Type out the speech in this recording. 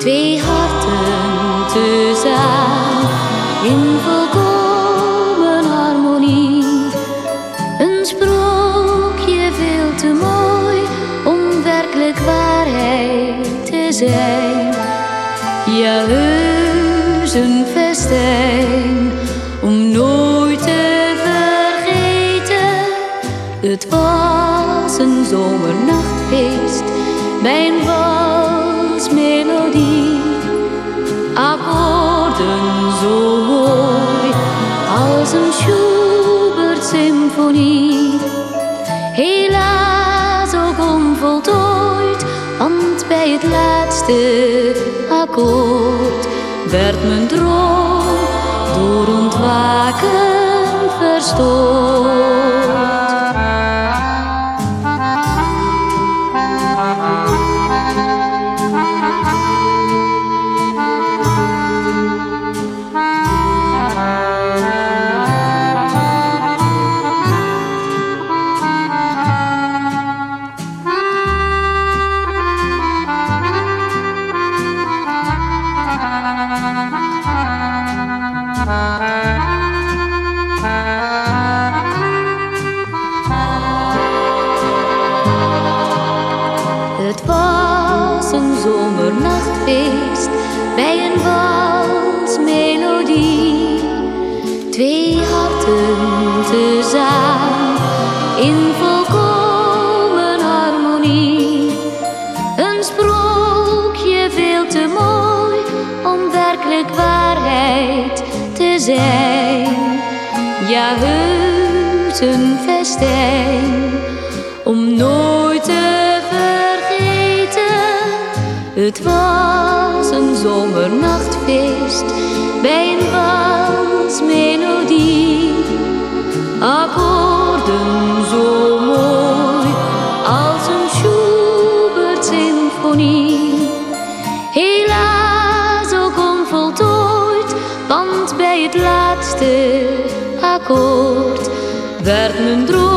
Twee harten tezamen in volkomen harmonie. Een sprookje veel te mooi om werkelijk waarheid te zijn. Ja, heus een festijn om nooit te vergeten. Het was een zomernachtfeest bij een walsmelodie. Akkoorden zo mooi als een Schubert-symfonie. Helaas ook onvoltooid, want bij het laatste akkoord werd mijn droom door ontwaken verstoord. Het was een zomernachtfeest bij een walsmelodie. Twee harten tezamen in volkomen harmonie. Een sprookje veel te mooi om werkelijk waarheid te zijn. Ja, heus een festijn om nooit te vergeten. Het was een zomernachtfeest bij een walsmelodie. Akkoorden zo mooi als een Schubert-symfonie. Helaas ook onvoltooid, want bij het laatste akkoord werd mijn droom